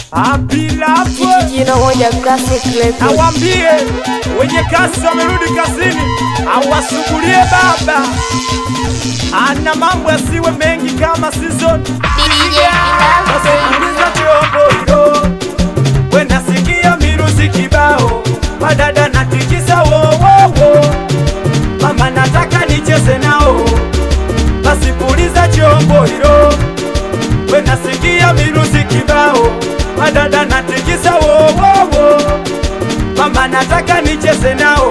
Jina moja classic record. Awambie wenye kasi wamerudi kazini, awasugulie baba, ana mambo yasiwe mengi kama season. Sikiliza chombo hilo, wenda sikia miruzi kibao, madada natikisa wo wo wo, mama nataka nicheze nao. Basi puliza chombo hilo, wenda sikia miruzi kibao, madada natikisa wo wo wo, mama nataka nicheze nao.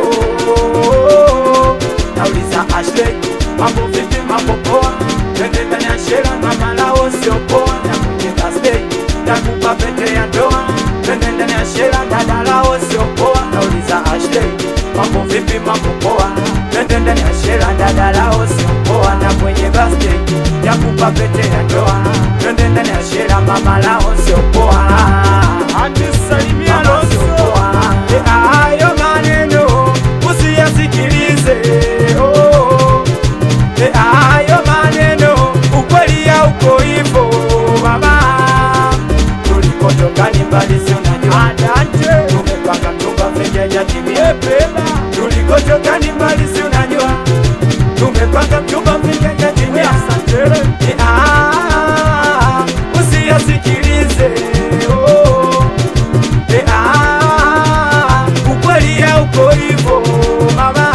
Nauliza Ashley, mambo vipi, mambo poa? Twende ndani ya shera, mama lao sio poa. Na mwenye birthday, takupa pete ya ndoa. Twende ndani ya shera, dada lao sio poa. Nauliza Ashley, mambo vipi, mambo poa? Twende ndani ya shera, dada lao sio poa. Na mwenye birthday, takupa pete ya ndoa. Twende ndani ya shera, mama lao sio poa. Anisalimia Loso, hayo maneno usiyasikilize. Hayo maneno ukweli hauko hivyo mama. Tulikotoka ni mbali si unajua, tumepanga chumba venye timie pema. Tulikotoka ni mbali si unajua, tumepanga chumba venye timie. Usiyasikilize, ukweli hauko hivyo mama.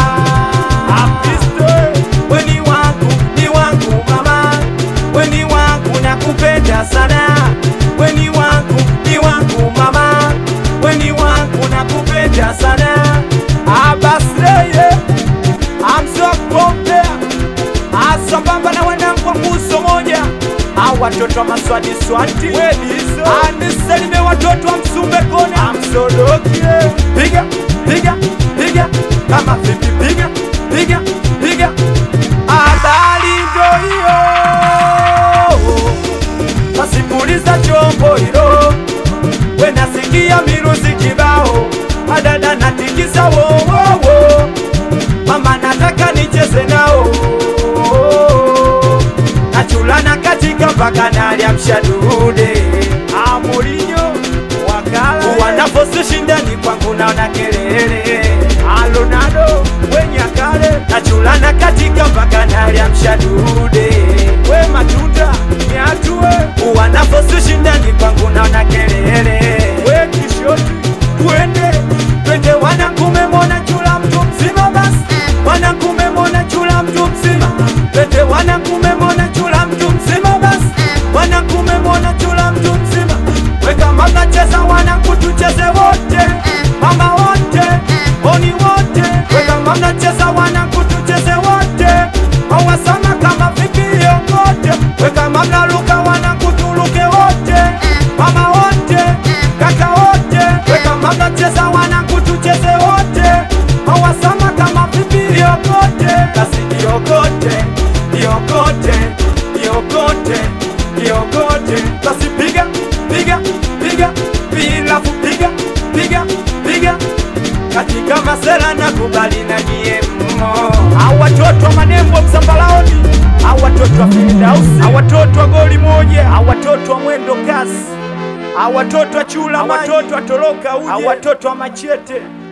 Weni wangu mama, weni wangu nakupenda sana. Weni wangu mama, weni wangu nakupenda sana. Abasreye amsokompea asambamba na wanangu wa nguzo moja. Watoto wa maswadi swati anisalime, watoto wa Msumbe Kone amsodokie. Piga piga piga kama vipi, piga piga piga. Habari ndo hiyo, basipuliza chombo hilo, wenda sikia miruzi kibao, madada natikisa wo wo wo, mama nataka nicheze nao. Nachulana katika mpaka nalia mshadude. Amurinyo wakala wanaposishindani kwangu naona kelele. Alonado wenye akale nachulana katika mpaka nalia mshadude. We matunda miatue wanaposishindani kwangu naona kelele. We kishoti twende wanangume mona chula mtu mzima. Basi wanangume mona chula mtu mzima. Twende wanangume mona chula mtu mzima. Basi wanangume mona chula mtu mzima. Weka mama cheza wanangu tucheze wote, mama wote, oni wote. Weka mama cheza wanangu tucheze wote, awasama kama vipi yote. Weka mama luka wanangu tuluke wote, mama wote, kaka wote. Weka mama cheza wanangu tucheze wote, awasama kama vipi yote. Kasi yokote, yokote, yokote, yokote. Kasi piga piga piga bila kupiga piga piga katika masela na kubali na nyie mmo. Watoto wa Manembo Msambalaoni, watoto wa Fidausi, watoto wa Goli Moja, watoto wa Mwendo Kasi, watoto wa Chula, watoto wa Toroka Uje, watoto wa Machete.